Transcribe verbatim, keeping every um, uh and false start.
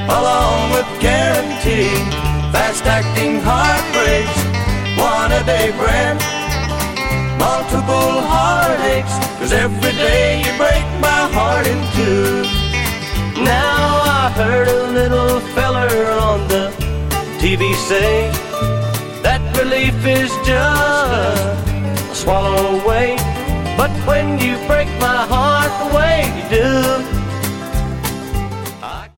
along with guarantee. Fast-acting heartbreaks, one-a-day brand, multiple heartaches, 'cause every day you break my heart in two. Now I heard a little feller on the T V say that relief is just a swallow away. But when you break my heart the way you do,